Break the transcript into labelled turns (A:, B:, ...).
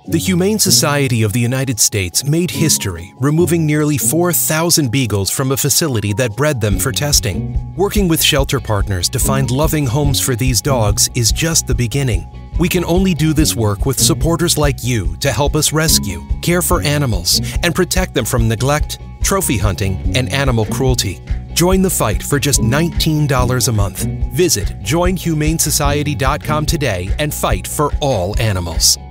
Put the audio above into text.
A: The Humane Society of the United States made history, removing nearly 4,000 beagles from a facility that bred them for testing. Working with shelter partners to find loving homes for these dogs is just the beginning. We can only do this work with supporters like you to help us rescue, care for animals, and protect them from neglect, trophy hunting, and animal cruelty. Join the fight for just $19 a month. Visit joinhumanesociety.com today and fight for all animals.